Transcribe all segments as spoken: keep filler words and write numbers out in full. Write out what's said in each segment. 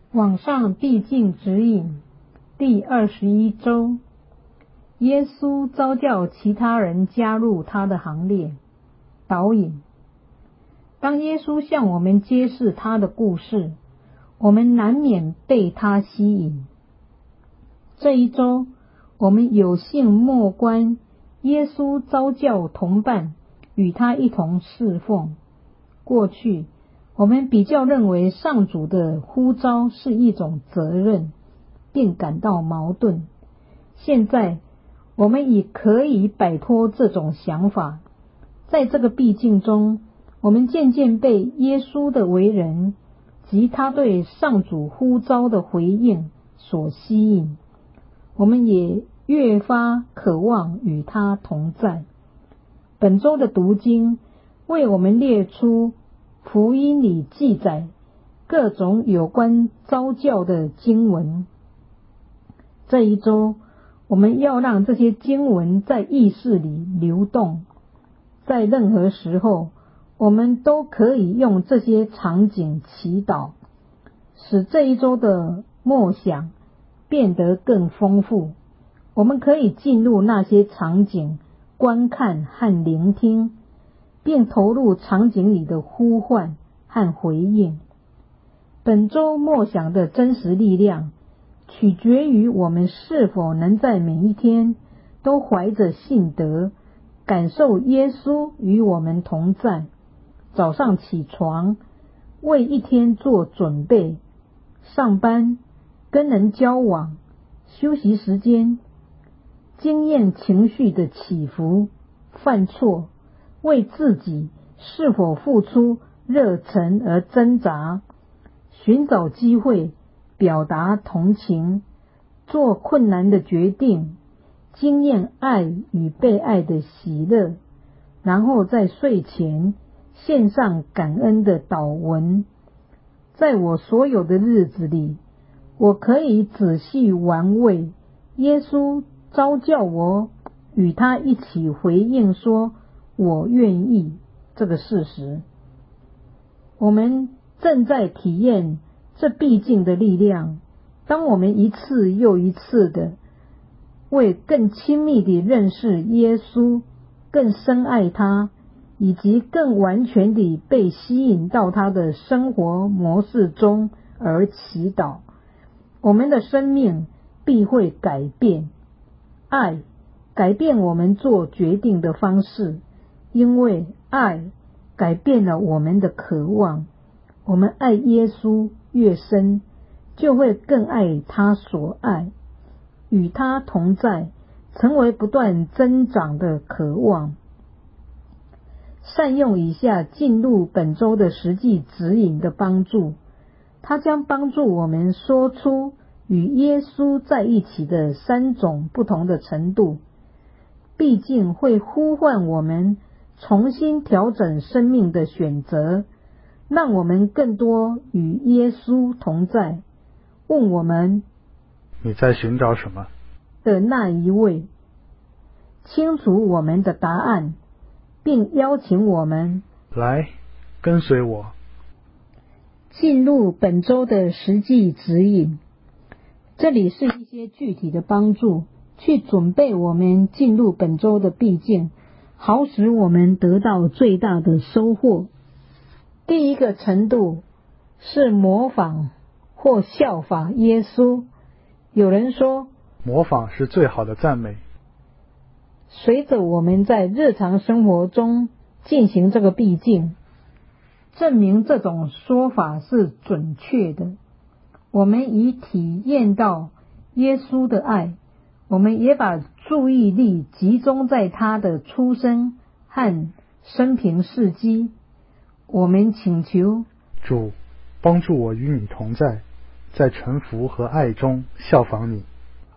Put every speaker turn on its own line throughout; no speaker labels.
网上必经指引第二十一周，耶稣召叫其他人加入他的行列。导引：当耶稣向我们揭示他的故事，我们难免被他吸引。这一周，我们有幸默观耶稣召叫同伴与他一同侍奉。过去，我们比较认为上主的呼召是一种责任，并感到矛盾。现在，我们已可以摆脱这种想法。在这个毕竟中，我们渐渐被耶稣的为人及他对上主呼召的回应所吸引，我们也越发渴望与他同在。本周的读经为我们列出福音里记载各种有关召叫的经文。这一周，我们要让这些经文在意识里流动。在任何时候，我们都可以用这些场景祈祷，使这一周的默想变得更丰富。我们可以进入那些场景，观看和聆听，并投入场景里的呼唤和回应。本周默想的真实力量，取决于我们是否能在每一天都怀着信德，感受耶稣与我们同在。早上起床，为一天做准备；上班，跟人交往；休息时间，经验情绪的起伏；犯错，为自己是否付出热忱而挣扎；寻找机会，表达同情；做困难的决定；经验爱与被爱的喜乐，然后在睡前献上感恩的祷文。在我所有的日子里，我可以仔细玩味耶稣召叫我与他一起回应说我愿意这个事实。我们正在体验这必经的力量。当我们一次又一次的为更亲密地认识耶稣，更深爱他，以及更完全地被吸引到他的生活模式中而祈祷，我们的生命必会改变。爱改变我们做决定的方式，因为爱改变了我们的渴望。我们爱耶稣越深，就会更爱他所爱，与他同在，成为不断增长的渴望。善用以下进入本周的实际指引的帮助，它将帮助我们说出与耶稣在一起的三种不同的程度，毕竟会呼唤我们重新调整生命的选择，让我们更多与耶稣同在。问我们
你在寻找什么
的那一位，清楚我们的答案，并邀请我们
来跟随我。
进入本周的实际指引，这里是一些具体的帮助，去准备我们进入本周的必经，好使我们得到最大的收获。第一个程度是模仿或效法耶稣。有人说，
模仿是最好的赞美。
随着我们在日常生活中进行这个必经，证明这种说法是准确的。我们已体验到耶稣的爱，我们也把注意力集中在他的出生和生平事迹。我们请求
主帮助我与你同在，在臣服和爱中效仿你。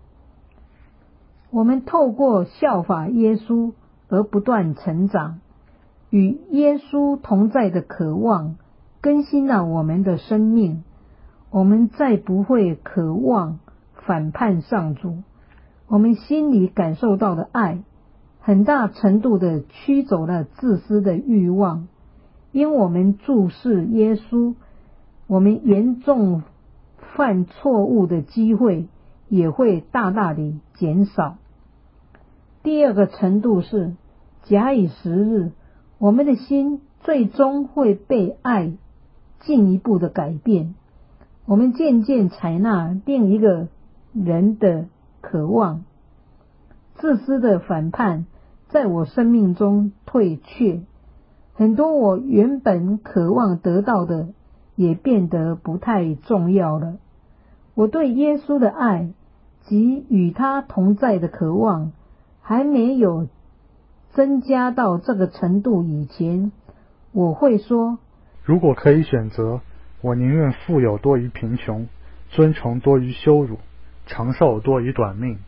我们透过效法耶稣而不断成长，与耶稣同在的渴望更新了我们的生命。我们再不会渴望反叛上主，我们心里感受到的爱很大程度地驱走了自私的欲望。因我们注视耶稣，我们严重犯错误的机会也会大大地减少。第二个程度是，假以时日，我们的心最终会被爱进一步的改变，我们渐渐采纳另一个人的渴望，自私的反叛在我生命中退却，很多我原本渴望得到的也变得不太重要了。我对耶稣的爱及与他同在的渴望还没有增加到这个程度以前，我会说，
如果可以选择，我宁愿富有多于贫穷，尊崇多于羞辱，长寿多于短命。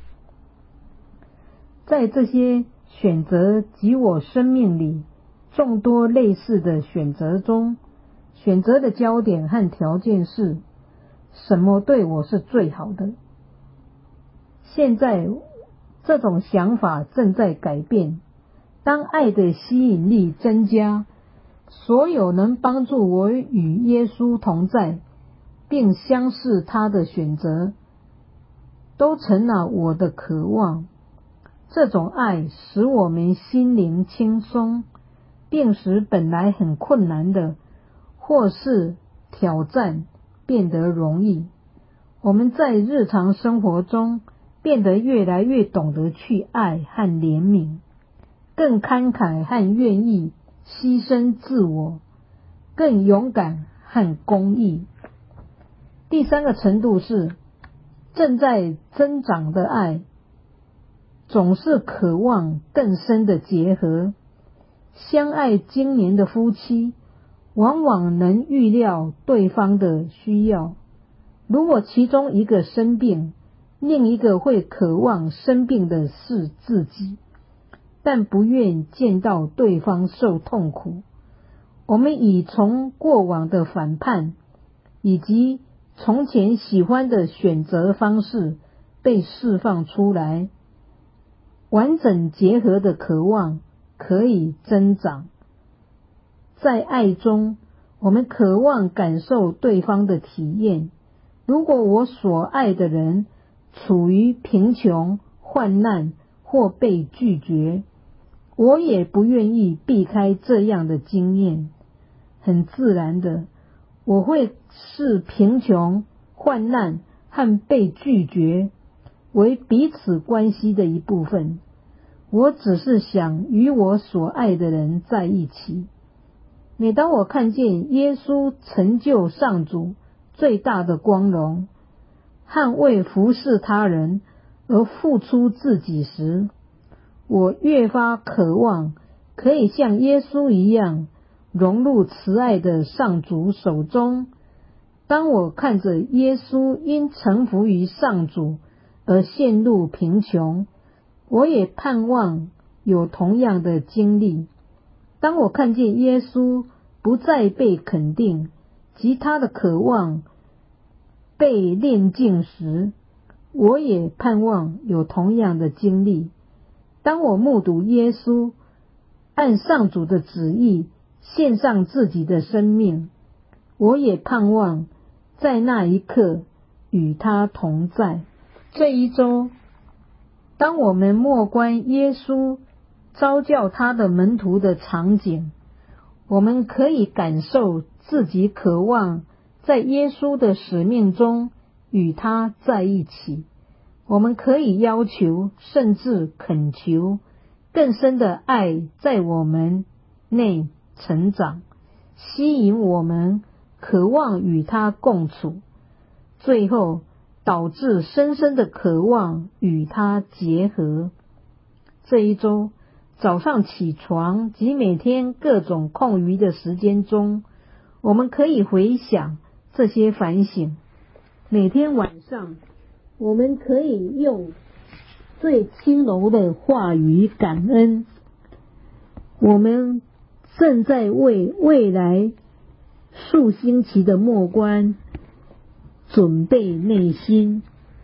在这些选择及我生命里众多类似的选择中，选择的焦点和条件是什么对我是最好的。现在这种想法正在改变，当爱的吸引力增加，所有能帮助我与耶稣同在并相视他的选择都成了我的渴望。这种爱使我们心灵轻松，并使本来很困难的或是挑战变得容易。我们在日常生活中变得越来越懂得去爱和怜悯，更慷慨和愿意牺牲自我，更勇敢和公义。第三个程度是，正在增长的爱总是渴望更深的结合。相爱经年的夫妻往往能预料对方的需要，如果其中一个生病，另一个会渴望生病的是自己，但不愿见到对方受痛苦。我们已从过往的反叛以及从前喜欢的选择方式被释放出来，完整结合的渴望可以增长。在爱中，我们渴望感受对方的体验。如果我所爱的人处于贫穷、患难或被拒绝，我也不愿意避开这样的经验。很自然的，我会视贫穷、患难和被拒绝为彼此关系的一部分。我只是想与我所爱的人在一起。每当我看见耶稣成就上主最大的光荣，和为服侍他人而付出自己时，我越发渴望可以像耶稣一样融入慈爱的上主手中。当我看着耶稣因臣服于上主而陷入贫穷，我也盼望有同样的经历。当我看见耶稣不再被肯定及他的渴望被炼净时，我也盼望有同样的经历。当我目睹耶稣按上主的旨意献上自己的生命，我也盼望在那一刻与他同在。这一周，当我们默观耶稣召叫他的门徒的场景，我们可以感受自己渴望在耶稣的使命中与他在一起。我们可以要求甚至恳求更深的爱在我们内成长，吸引我们渴望与他共处，最后导致深深的渴望与他结合。这一周早上起床及每天各种空余的时间中，我们可以回想这些反省。每天晚上，我们可以用最轻柔的话语感恩。我们正在为未来数星期的默观准备内心，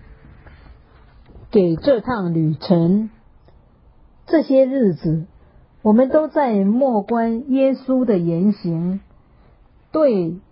给这趟旅程。这些日子，我们都在默观耶稣的言行，对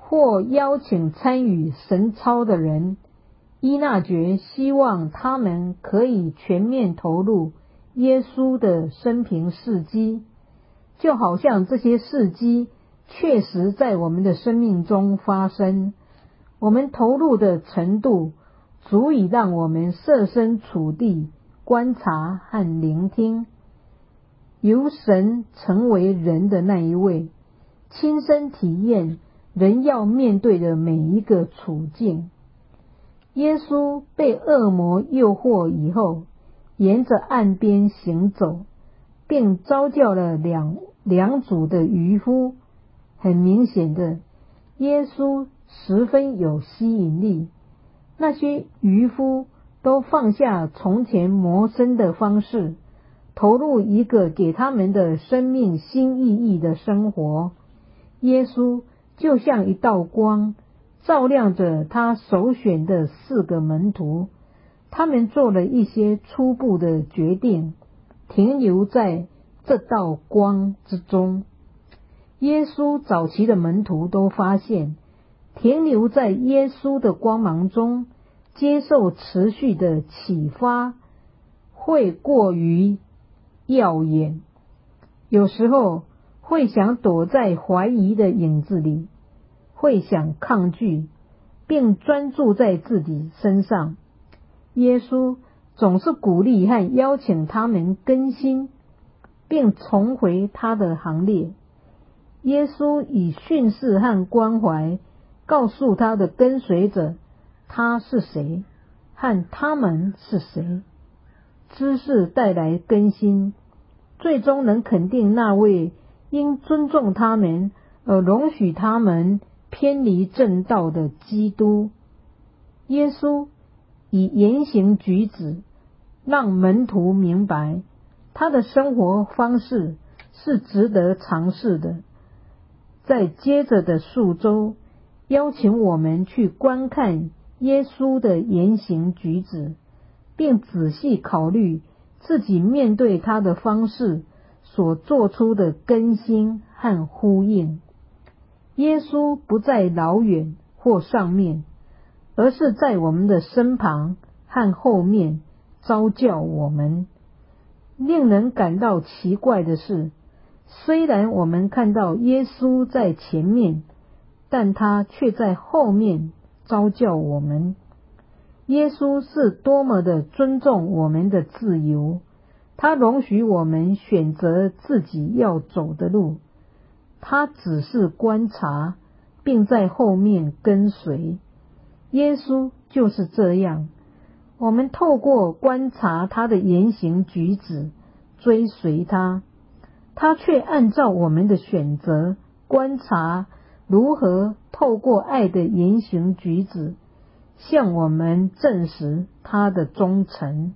或邀请参与神操的人。依纳爵希望他们可以全面投入耶稣的生平事迹，就好像这些事迹确实在我们的生命中发生，我们投入的程度足以让我们设身处地观察和聆听，由神成为人的那一位，亲身体验人要面对的每一个处境。耶稣被恶魔诱惑以后，沿着岸边行走，并召叫了两两组的渔夫。很明显的，耶稣十分有吸引力。那些渔夫都放下从前谋生的方式，投入一个给他们的生命新意义的生活。耶稣就像一道光，照亮着他首选的四个门徒，他们做了一些初步的决定，停留在这道光之中。耶稣早期的门徒都发现，停留在耶稣的光芒中，接受持续的启发，会过于耀眼，有时候会想躲在怀疑的影子里，会想抗拒，并专注在自己身上。耶稣总是鼓励和邀请他们更新，并重回他的行列。耶稣以训示和关怀告诉他的跟随者他是谁和他们是谁。知识带来更新，最终能肯定那位因尊重他们而容许他们偏离正道的基督。耶稣以言行举止让门徒明白，他的生活方式是值得尝试的。在接着的数周，邀请我们去观看耶稣的言行举止，并仔细考虑自己面对他的方式所做出的更新和呼应。耶稣不在老远或上面，而是在我们的身旁和后面召叫我们。令人感到奇怪的是，虽然我们看到耶稣在前面，但他却在后面召叫我们。耶稣是多么的尊重我们的自由，他容许我们选择自己要走的路，他只是观察，并在后面跟随。耶稣就是这样，我们透过观察他的言行举止，追随他，他却按照我们的选择，观察如何透过爱的言行举止，向我们证实他的忠诚。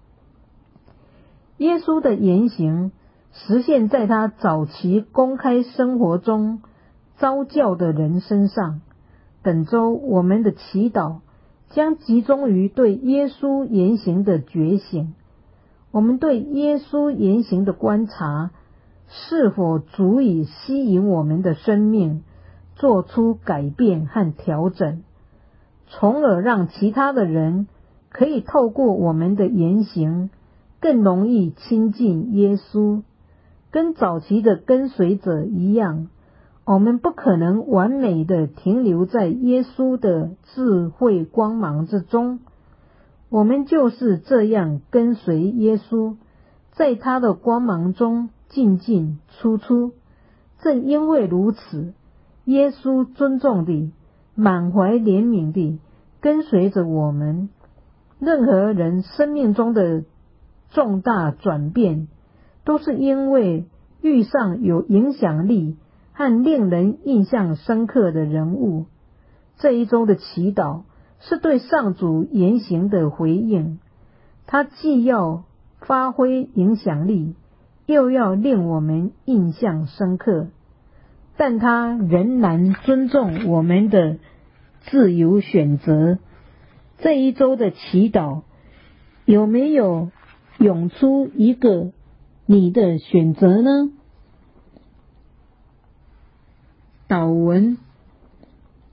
耶稣的言行实现在他早期公开生活中召叫的人身上。本周我们的祈祷将集中于对耶稣言行的觉醒。我们对耶稣言行的观察是否足以吸引我们的生命做出改变和调整，从而让其他的人可以透过我们的言行更容易亲近耶稣。跟早期的跟随者一样，我们不可能完美的停留在耶稣的智慧光芒之中，我们就是这样跟随耶稣，在他的光芒中进进出出。正因为如此，耶稣尊重地、满怀怜悯地跟随着我们。任何人生命中的重大转变，都是因为遇上有影响力和令人印象深刻的人物。这一周的祈祷是对上主言行的回应，他既要发挥影响力，又要令我们印象深刻，但他仍然尊重我们的自由选择。这一周的祈祷有没有涌出一个你的选择呢？祷文：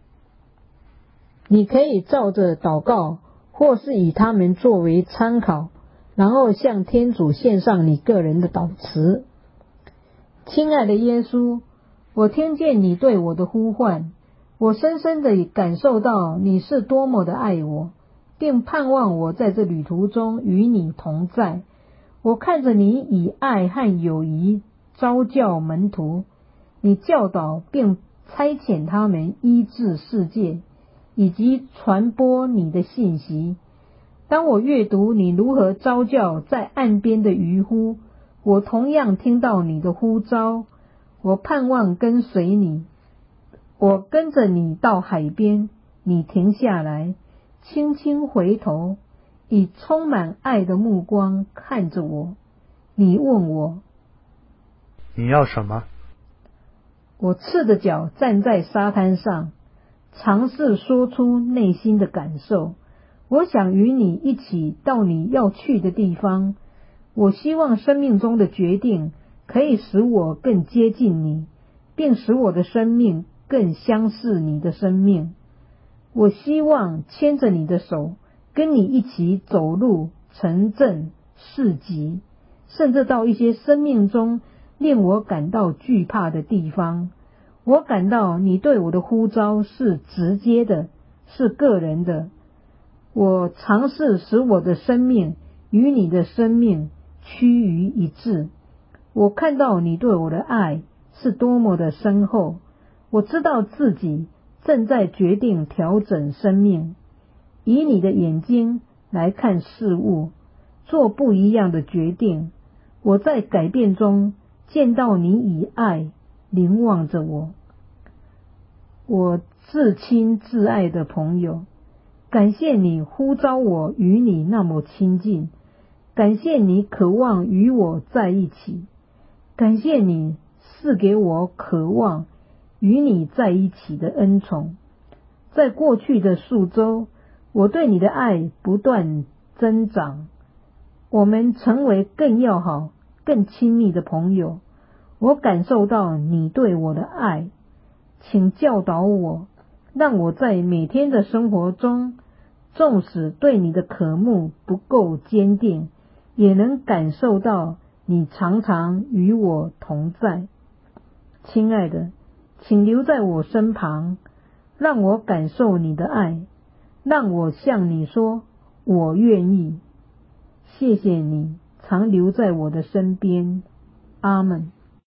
你可以照着祷告，或是以他们作为参考，然后向天主献上你个人的祷词。亲爱的耶稣，我听见你对我的呼唤，我深深地感受到你是多么的爱我，并盼望我在这旅途中与你同在。我看着你以爱和友谊召教门徒，你教导并差遣他们医治世界，以及传播你的信息。当我阅读你如何召教在岸边的渔夫，我同样听到你的呼召。我盼望跟随你，我跟着你到海边，你停下来，轻轻回头，以充满爱的目光看着我。你问我，
你要什么？
我赤着脚站在沙滩上，尝试说出内心的感受。我想与你一起到你要去的地方。我希望生命中的决定可以使我更接近你，并使我的生命更相似你的生命。我希望牵着你的手，跟你一起走路、城镇、市集，甚至到一些生命中令我感到惧怕的地方。我感到你对我的呼召是直接的，是个人的。我尝试使我的生命与你的生命趋于一致。我看到你对我的爱是多么的深厚。我知道自己正在决定调整生命，以你的眼睛来看事物，做不一样的决定。我在改变中见到你以爱凝望着我。我至亲至爱的朋友，感谢你呼召我与你那么亲近，感谢你渴望与我在一起，感谢你赐给我渴望与你在一起的恩宠。在过去的数周，我对你的爱不断增长，我们成为更要好、更亲密的朋友。我感受到你对我的爱，请教导我，让我在每天的生活中，纵使对你的渴慕不够坚定，也能感受到你常常与我同在。亲爱的，请留在我身旁，让我感受你的爱，让我向你说，我愿意。谢谢你常留在我的身边。阿们。